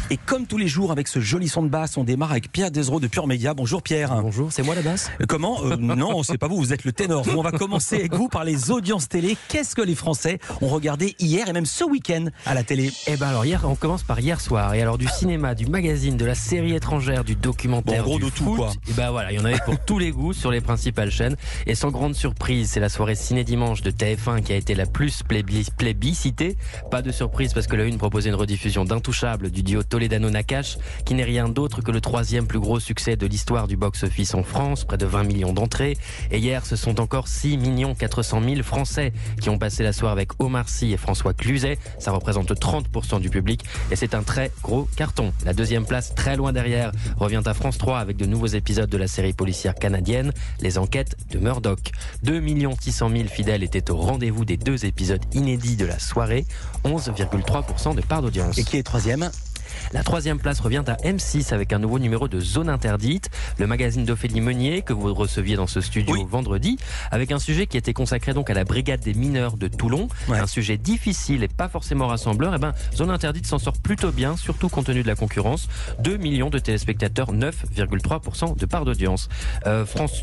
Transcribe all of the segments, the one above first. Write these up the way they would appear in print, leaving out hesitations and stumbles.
Et comme tous les jours, avec ce joli son de basse, on démarre avec Pierre Desreaux de Pure Média. Bonjour Pierre. Bonjour, c'est moi la basse. Comment Non, c'est pas vous, vous êtes le ténor. Nous, on va commencer avec vous par les audiences télé. Qu'est-ce que les Français ont regardé hier et même ce week-end à la télé? Eh ben alors hier, on commence par hier soir. Et alors du cinéma, du magazine, de la série étrangère, du documentaire, bon, en gros, du de foot. tout, quoi. Et ben voilà, il y en avait pour tous les goûts sur les principales chaînes. Et sans grande surprise, c'est la soirée Ciné Dimanche de TF1 qui a été la plus plébiscitée. Pas de surprise parce que la Une proposait une rediffusion d'Intouchables du duo Toledano-Nakache, qui n'est rien d'autre que le troisième plus gros succès de l'histoire du box-office en France, près de 20 millions d'entrées. Et hier, ce sont encore 6 400 000 Français qui ont passé la soirée avec Omar Sy et François Cluzet. Ça représente 30% du public et c'est un très gros carton. La deuxième place, très loin derrière, revient à France 3 avec de nouveaux épisodes de la série policière canadienne, Les Enquêtes de Murdoch. 2 600 000 fidèles étaient au rendez-vous des deux épisodes inédits de la soirée, 11,3% de part d'audience. Et qui est troisième? La troisième place revient à M6 avec un nouveau numéro de Zone Interdite, le magazine d'Ophélie Meunier que vous receviez dans ce studio vendredi, avec un sujet qui était consacré donc à la brigade des mineurs de Toulon, un sujet difficile et pas forcément rassembleur. Et ben Zone Interdite s'en sort plutôt bien, surtout compte tenu de la concurrence. 2 millions de téléspectateurs, 9,3% de part d'audience. France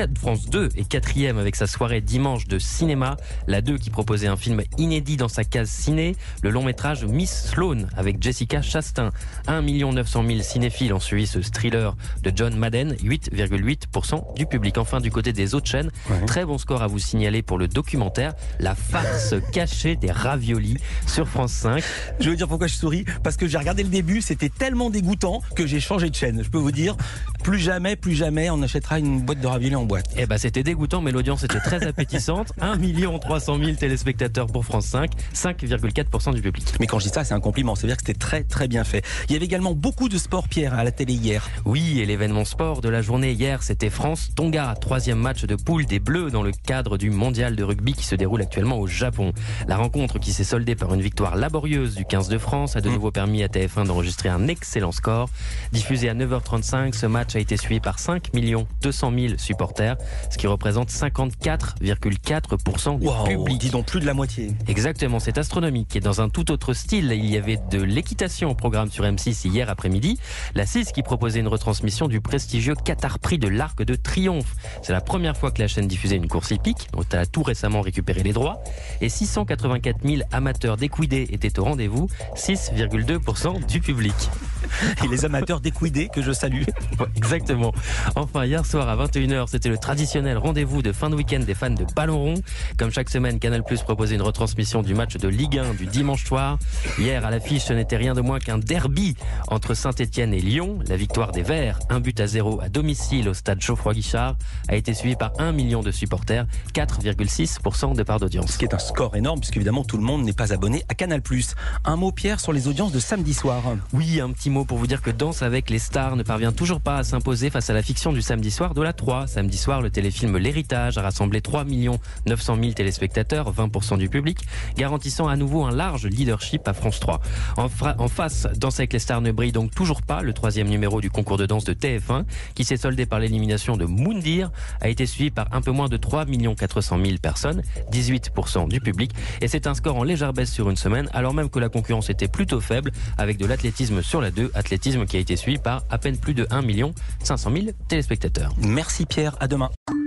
2 est quatrième avec sa soirée dimanche de cinéma, la 2 qui proposait un film inédit dans sa case ciné, le long métrage Miss Sloane avec Jessica Chastain. 1 900 000 cinéphiles ont suivi ce thriller de John Madden, 8,8% du public. Enfin, du côté des autres chaînes, très bon score à vous signaler pour le documentaire La farce cachée des raviolis sur France 5. Je veux dire pourquoi je souris, parce que j'ai regardé le début, c'était tellement dégoûtant que j'ai changé de chaîne. Je peux vous dire, plus jamais on achètera une boîte de raviolis en boîte. Eh ben c'était dégoûtant, mais l'audience était très appétissante. 1 300 000 téléspectateurs pour France 5, 5,4% du public. Mais quand je dis ça, c'est un compliment, c'est-à-dire que c'était très très bien fait. Il y avait également beaucoup de sport, Pierre, à la télé hier. Oui, et l'événement sport de la journée hier, c'était France-Tonga, troisième match de poule des Bleus dans le cadre du mondial de rugby qui se déroule actuellement au Japon. La rencontre qui s'est soldée par une victoire laborieuse du 15 de France a de nouveau permis à TF1 d'enregistrer un excellent score. Diffusé à 9h35, ce match a été suivi par 5 200 000 supporters, ce qui représente 54,4% du public. Dis donc plus de la moitié. Exactement, c'est astronomique. Et dans un tout autre style, il y avait de l'équitation au programme sur M6 hier après-midi. La 6 qui proposait une retransmission du prestigieux Qatar Prix de l'Arc de Triomphe. C'est la première fois que la chaîne diffusait une course hippique, dont elle a tout récemment récupéré les droits. Et 684 000 amateurs d'équidés étaient au rendez-vous, 6,2% du public. Et les amateurs d'équidés que je salue. Ouais, exactement. Enfin, hier soir à 21h, c'était le traditionnel rendez-vous de fin de week-end des fans de ballon rond. Comme chaque semaine, Canal+ proposait une retransmission du match de Ligue 1 du dimanche soir. Hier, à l'affiche, ce n'était rien de moins qu'un derby entre Saint-Etienne et Lyon. La victoire des Verts, 1-0 à domicile au stade Geoffroy-Guichard, a été suivie par 1 million de supporters, 4,6% de part d'audience. Ce qui est un score énorme, puisqu'évidemment tout le monde n'est pas abonné à Canal+. Un mot, Pierre, sur les audiences de samedi soir. Oui, un petit mot pour vous dire que Danse avec les stars ne parvient toujours pas à s'imposer face à la fiction du samedi soir de la 3. Samedi soir, le téléfilm L'Héritage a rassemblé 3 900 000 téléspectateurs, 20% du public, garantissant à nouveau un large leadership à France 3. En face, Danse avec les stars ne brille donc toujours pas. Le troisième numéro du concours de danse de TF1, qui s'est soldé par l'élimination de Moundir, a été suivi par un peu moins de 3 400 000 personnes, 18% du public. Et c'est un score en légère baisse sur une semaine, alors même que la concurrence était plutôt faible, avec de l'athlétisme sur la 2, athlétisme qui a été suivi par à peine plus de 1 500 000 téléspectateurs. Merci Pierre, à demain.